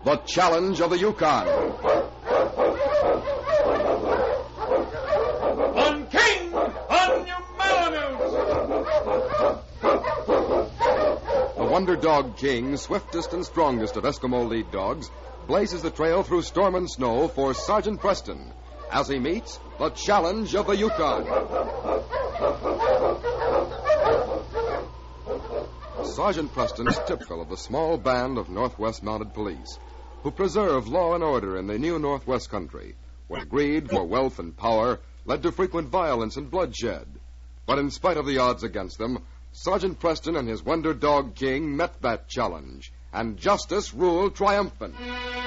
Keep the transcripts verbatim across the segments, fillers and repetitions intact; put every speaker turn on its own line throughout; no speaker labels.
The Challenge of the Yukon.
On King, on your Malamute!
The Wonder Dog King, swiftest and strongest of Eskimo lead dogs, blazes the trail through storm and snow for Sergeant Preston as he meets the Challenge of the Yukon. Sergeant Preston is typical of the small band of Northwest Mounted Police who preserve law and order in the new Northwest country, where greed for wealth and power led to frequent violence and bloodshed. But in spite of the odds against them, Sergeant Preston and his Wonder Dog King met that challenge, and justice ruled triumphant.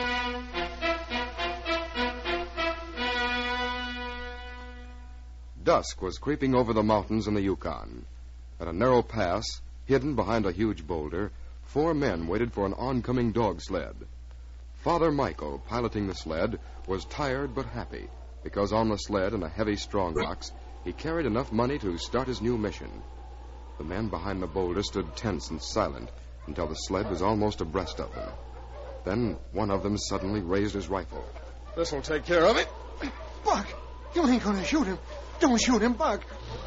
Dusk was creeping over the mountains in the Yukon. At a narrow pass, hidden behind a huge boulder, four men waited for an oncoming dog sled. Father Michael, piloting the sled, was tired but happy, because on the sled in a heavy strongbox, he carried enough money to start his new mission. The men behind the boulder stood tense and silent until the sled was almost abreast of them. Then one of them suddenly raised his rifle.
This'll take care of it.
Buck, you ain't gonna shoot him. Don't shoot him, Buck.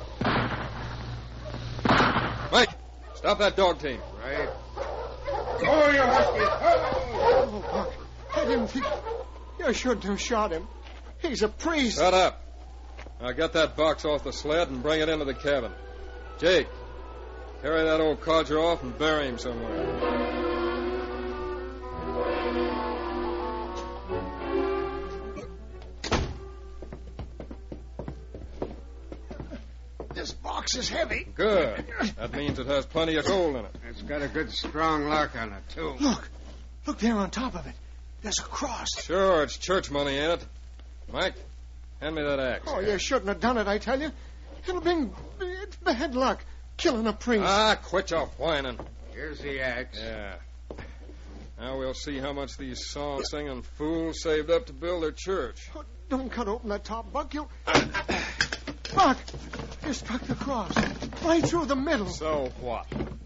Mike, stop that dog team.
Right. Oh, you husky.
Oh, Buck, I didn't think... You shouldn't have shot him. He's a priest.
Shut up. Now get that box off the sled and bring it into the cabin. Jake, carry that old codger off and bury him somewhere.
This box is heavy.
Good. That means it has plenty of gold in it.
It's got a good strong lock on it, too.
Look. Look there on top of it. There's a cross.
Sure, it's church money, ain't it? Mike, hand me that axe.
Oh, you shouldn't have done it, I tell you. It'll be... It's bad luck. Killing a priest.
Ah, quit your whining.
Here's the axe.
Yeah. Now we'll see how much these song-singing fools saved up to build their church.
Oh, don't cut open that top, Buck. You... Buck, you struck the cross. Right through the middle.
So what?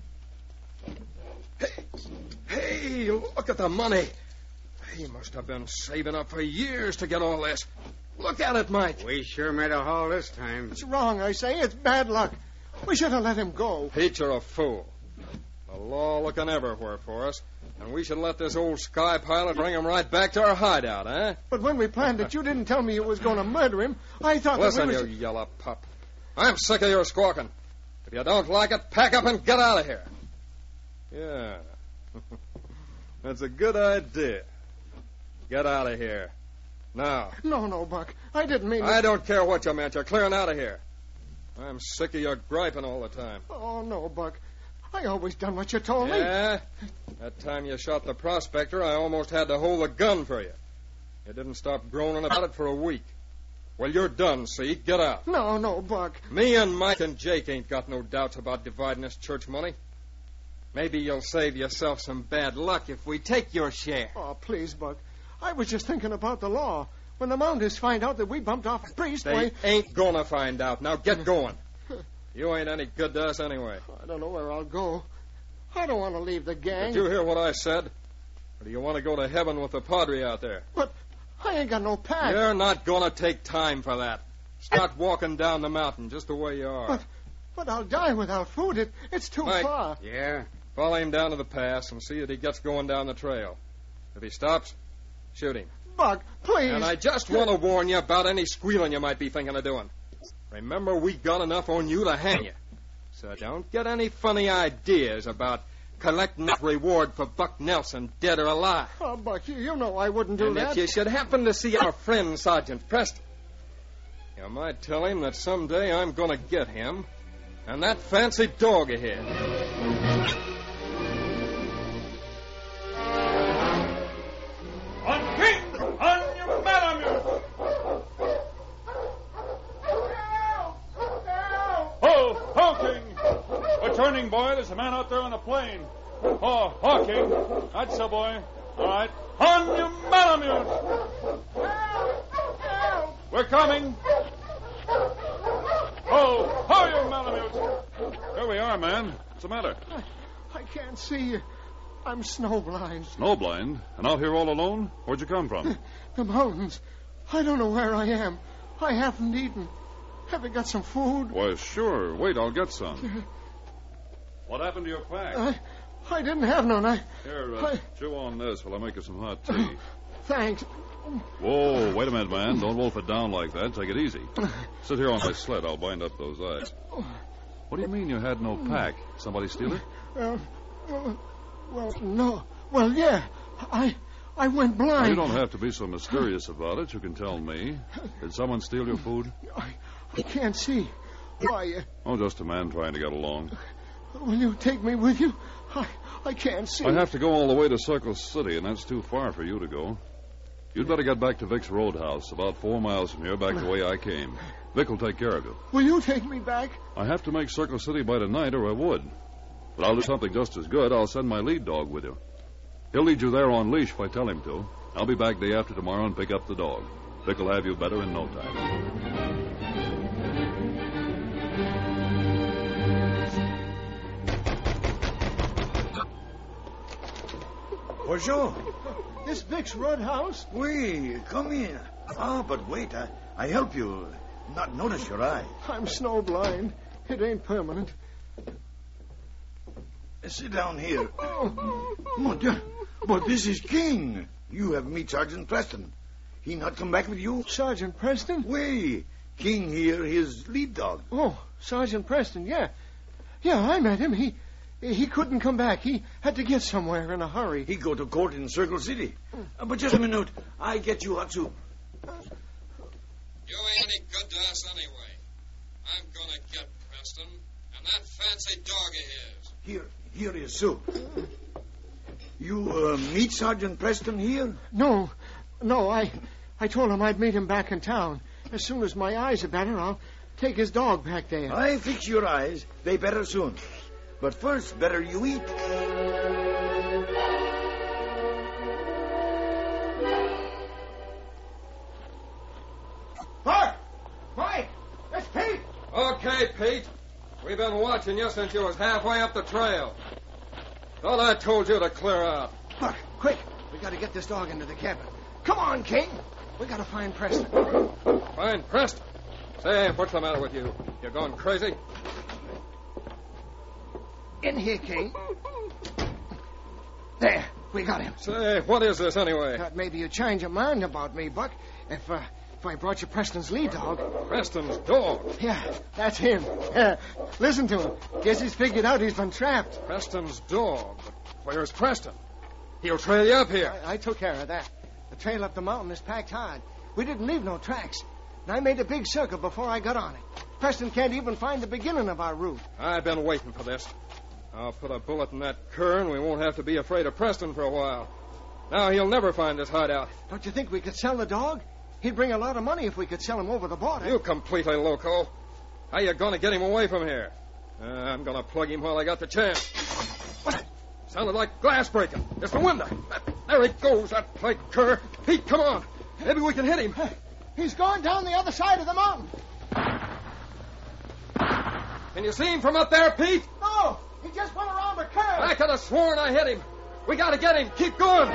Hey, hey, look at the money. He must have been saving up for years to get all this. Look at it, Mike.
We sure made a haul this time.
It's wrong, I say. It's bad luck. We should have let him go.
Pete, you're a fool. The law looking everywhere for us, and we should let this old sky pilot bring him right back to our hideout, eh?
But when we planned it, you didn't tell me you was going to murder him. I thought
Listen,
that we was...
you yellow pup. I'm sick of your squawking. If you don't like it, pack up and get out of here. Yeah. That's a good idea. Get out of here. Now.
No, no, Buck. I didn't mean...
I don't care what you meant. You're clearing out of here. I'm sick of your griping all the time.
Oh, no, Buck. I always done what you told me.
Yeah? That time you shot the prospector, I almost had to hold the gun for you. You didn't stop groaning about it for a week. Well, you're done, see? Get out.
No, no, Buck.
Me and Mike and Jake ain't got no doubts about dividing this church money. Maybe you'll save yourself some bad luck if we take your share.
Oh, please, Buck. I was just thinking about the law. When the Mounties find out that we bumped off a priest,
They
why...
ain't gonna find out. Now get going. You ain't any good to us anyway.
I don't know where I'll go. I don't want to leave the gang.
Did you hear what I said? Or do you want to go to heaven with the padre out there?
But I ain't got no pack.
You're not gonna take time for that. Start walking down the mountain just the way you are.
But, but I'll die without food. It, it's too
Mike.
far.
Yeah?
Follow him down to the pass and see that he gets going down the trail. If he stops, shoot him.
Buck, please.
And I just want to warn you about any squealing you might be thinking of doing. Remember, we got enough on you to hang you. So don't get any funny ideas about collecting that reward for Buck Nelson, dead or alive.
Oh, Buck, you, you know I wouldn't do
and
that.
if you should happen to see our friend Sergeant Preston, you might tell him that someday I'm going to get him and that fancy dog of his.
On King! On your Malamute! Oh, Hawking! We're turning, boy. There's a man out there on the plain. Oh, Hawking. That's the boy. All right. On your Malamute! We're coming. Oh, oh, you Malamute! Here we are, man. What's the matter?
I, I can't see you. I'm snowblind.
Snowblind? And out here all alone? Where'd you come from?
The mountains. I don't know where I am. I haven't eaten. Have you got some food?
Why, sure. Wait, I'll get some. What happened to your pack?
I, I didn't have none. I,
Here, uh,
I-
chew on this while I make you some hot tea.
Thanks.
Whoa, wait a minute, man. Don't wolf it down like that. Take it easy. Sit here on my sled. I'll bind up those eyes. What do you mean you had no pack? Somebody steal it?
Well, well, well, no. Well, yeah. I I went
Now,
blind.
you don't have to be so mysterious about it. You can tell me. Did someone steal your food?
I, I can't see. Why, uh,
Oh, just a man trying to get along.
will you take me with you? I, I can't see.
I have to go all the way to Circle City, and that's too far for you to go. You'd better get back to Vic's Roadhouse, about four miles from here, back the way I came. Vic will take care of you.
Will you take me back?
I have to make Circle City by tonight, or I would. But I'll do something just as good. I'll send my lead dog with you. He'll lead you there on leash if I tell him to. I'll be back day after tomorrow and pick up the dog. Vic will have you better in no time.
Bonjour.
This Vic's Roadhouse?
Oui, come in. Ah, but wait, I, I help you not notice your eye.
I'm snowblind. It ain't permanent.
Sit down here.
Oh.
Mon Dieu, but this is King. You have meet Sergeant Preston. He not come back with you?
Sergeant Preston?
Oui, King here, his lead dog.
Oh, Sergeant Preston, yeah. Yeah, I met him. He he couldn't come back. He had to get somewhere in a hurry.
He go to court in Circle City. Uh, but just a minute, I get you hot soup.
You ain't any good to us anyway. I'm gonna get Preston and that fancy dog of his.
Here, here is soup. You uh, meet Sergeant Preston here?
No, no, I I told him I'd meet him back in town. As soon as my eyes are better, I'll take his dog back there.
I fix your eyes. They better soon. But first, better you eat.
Bart! Mike! It's Pete!
Okay, Pete. We've been watching you since you was halfway up the trail. Thought I told you to clear out.
Buck, quick. We gotta get this dog into the cabin. Come on, King. We gotta find Preston.
Find Preston. Say, what's the matter with you? You going crazy?
In here, King. There, we got him.
Say, what is this anyway?
Thought maybe you'd change your mind about me, Buck. If, uh, if I brought you Preston's lead dog.
Preston's dog.
Yeah, that's him. Yeah, listen to him. Guess he's figured out he's been trapped.
Preston's dog. But where's Preston? He'll trail you up here.
I, I took care of that. The trail up the mountain is packed hard. We didn't leave no tracks. And I made a big circle before I got on it. Preston can't even find the beginning of our route.
I've been waiting for this. I'll put a bullet in that cur, and we won't have to be afraid of Preston for a while. Now he'll never find this hideout.
Don't you think we could sell the dog? He'd bring a lot of money if we could sell him over the border.
You completely loco. How you gonna get him away from here? Uh, I'm gonna plug him while I got the chance. What? Sounded like glass breaking. It's the window. There he goes, that plague cur. Pete, come on. Maybe we can hit him.
He's gone down the other side of the mountain.
Can you see him from up there, Pete?
No, he just went around the curve.
I could have sworn I hit him. We gotta get him. Keep going.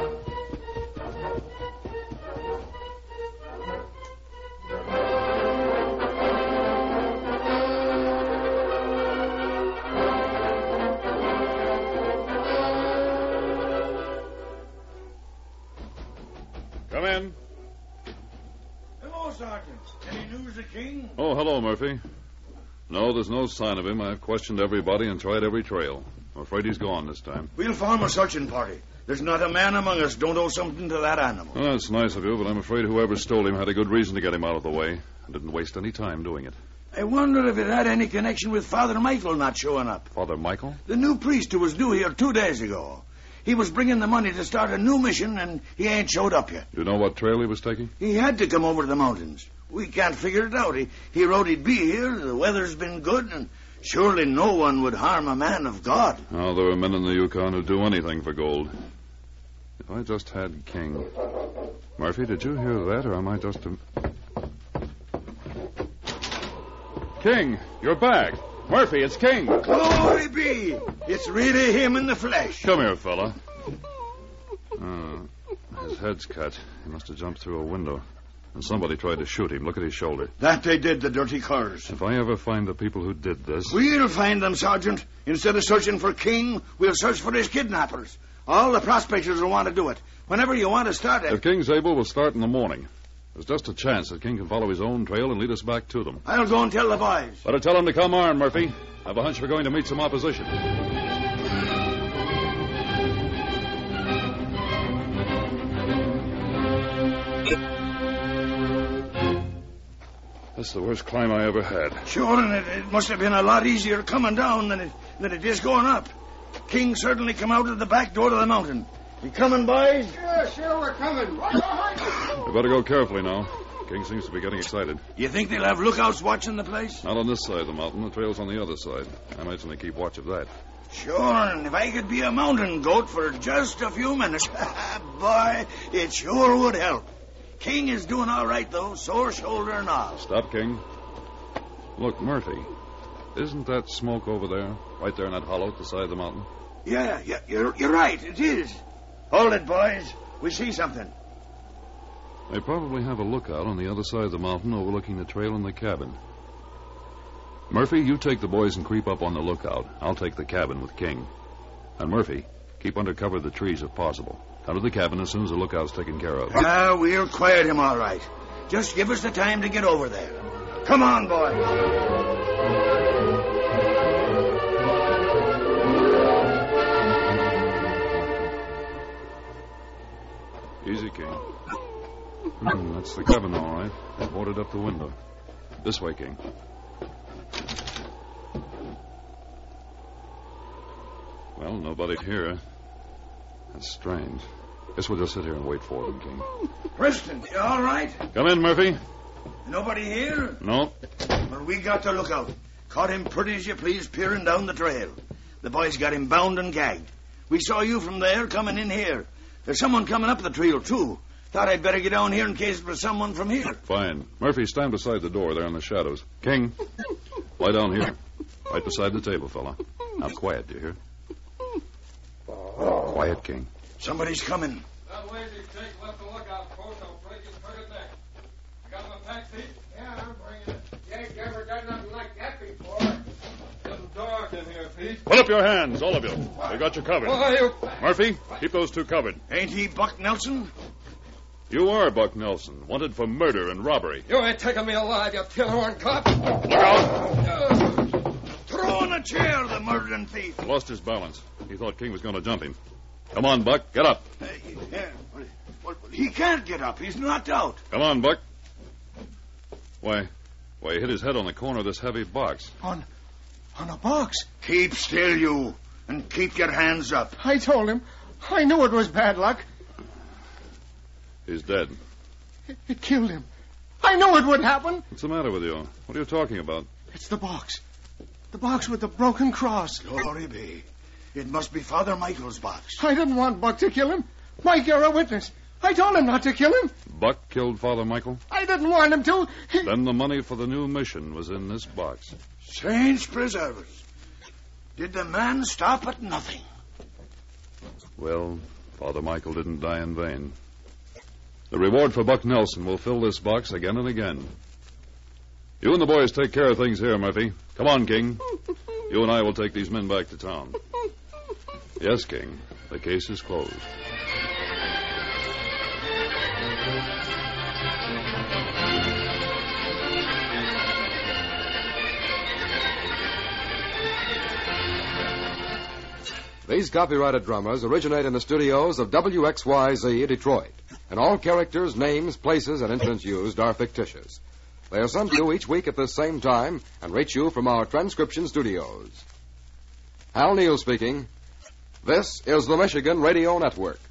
Come in.
Hello, Sergeant. Any news of King?
Oh, hello, Murphy. No, there's no sign of him. I've questioned everybody and tried every trail. I'm afraid he's gone this time.
We'll form a searching party. There's not a man among us don't owe something to that animal.
Well, that's nice of you, but I'm afraid whoever stole him had a good reason to get him out of the way and didn't waste any time doing it.
I wonder if it had any connection with Father Michael not showing up.
Father Michael?
The new priest who was due here two days ago. He was bringing the money to start a new mission, and he ain't showed up yet.
You know what trail he was taking?
He had to come over to the mountains. We can't figure it out. He, he wrote he'd be here. The weather's been good, and surely no one would harm a man of God.
Oh, there are men in the Yukon who'd do anything for gold. If I just had King. Murphy, did you hear that, or am I just a... King, you're back. Murphy, it's King.
Glory be! It's really him in the flesh.
Come here, fella. head's cut. He must have jumped through a window. And somebody tried to shoot him. Look at his shoulder.
That they did, the dirty curs.
If I ever find the people who did this...
We'll find them, Sergeant. Instead of searching for King, we'll search for his kidnappers. All the prospectors will want to do it. Whenever you want to start it.
If King's able, we'll start in the morning. There's just a chance that King can follow his own trail and lead us back to them.
I'll go and tell the boys.
Better tell them to come armed, Murphy. I have a hunch we're going to meet some opposition. That's the worst climb I ever had.
Sure, and it, it must have been a lot easier coming down than it, than it is going up. King certainly come out of the back door of the mountain. You coming, boys?
Yeah, sure, we're coming.
We better go carefully now. King seems to be getting excited.
You think they'll have lookouts watching the place?
Not on this side of the mountain. The trail's on the other side. I imagine they keep watch of that.
Sure, and if I could be a mountain goat for just a few minutes, boy, it sure would help. King is doing all right, though, sore shoulder and all.
Stop, King. Look, Murphy, isn't that smoke over there, right there in that hollow at the side of the mountain?
Yeah, yeah, you're, you're right, it is. Hold it, boys. We see something.
They probably have a lookout on the other side of the mountain overlooking the trail and the cabin. Murphy, you take the boys and creep up on the lookout. I'll take the cabin with King. And Murphy, keep under cover of the trees if possible. Come to the cabin as soon as the lookout's taken care of.
Ah, we'll quiet him all right. Just give us the time to get over there. Come on, boys.
Easy, King. Hmm, that's the cabin, all right. They boarded up the window. This way, King. Well, nobody here. That's strange. Guess we'll just sit here and wait for them, King.
Preston, you all right?
Come in, Murphy.
Nobody here?
No.
Well, we got to look out. Caught him pretty as you please peering down the trail. The boys got him bound and gagged. We saw you from there coming in here. There's someone coming up the trail, too. Thought I'd better get down here in case it was someone from here.
Fine. Murphy, stand beside the door there in the shadows. King, lie down here. Right beside the table, fella. Now, quiet, do you hear? Quiet, King.
Somebody's coming.
That lazy Jake left the lookout post. I'll break his crooked neck. You got my pack, Pete?
Yeah, I'm bringing it. Jake never done nothing like that before.
Getting dark in here, Pete.
Put up your hands, all of you. We got you covered.
Why, you...
Murphy, keep those two covered.
Ain't he Buck Nelson?
You are Buck Nelson, wanted for murder and robbery.
You ain't taking me alive, you tin-horn cop.
Look out!
Throw in a chair, the murdering thief.
He lost his balance. He thought King was going to jump him. Come on, Buck, get up.
Hey, yeah, well, well, he can't get up. He's knocked out.
Come on, Buck. Why, why, he hit his head on the corner of this heavy box.
On, on a box.
Keep still, you, and keep your hands up.
I told him. I knew it was bad luck.
He's dead.
It, it killed him. I knew it would happen.
What's the matter with you? What are you talking about?
It's the box. The box with the broken cross.
Glory be. It must be Father Michael's box.
I didn't want Buck to kill him. Mike, you're a witness. I told him not to kill him.
Buck killed Father Michael?
I didn't want him to. He...
Then the money for the new mission was in this box.
Saints preserve us. Did the man stop at nothing?
Well, Father Michael didn't die in vain. The reward for Buck Nelson will fill this box again and again. You and the boys take care of things here, Murphy. Come on, King. You and I will take these men back to town. Yes, King. The case is closed.
These copyrighted dramas originate in the studios of W X Y Z Detroit, and all characters, names, places, and incidents used are fictitious. They are sent to you each week at the same time and reach you from our transcription studios. Hal Neal speaking. This is the Michigan Radio Network.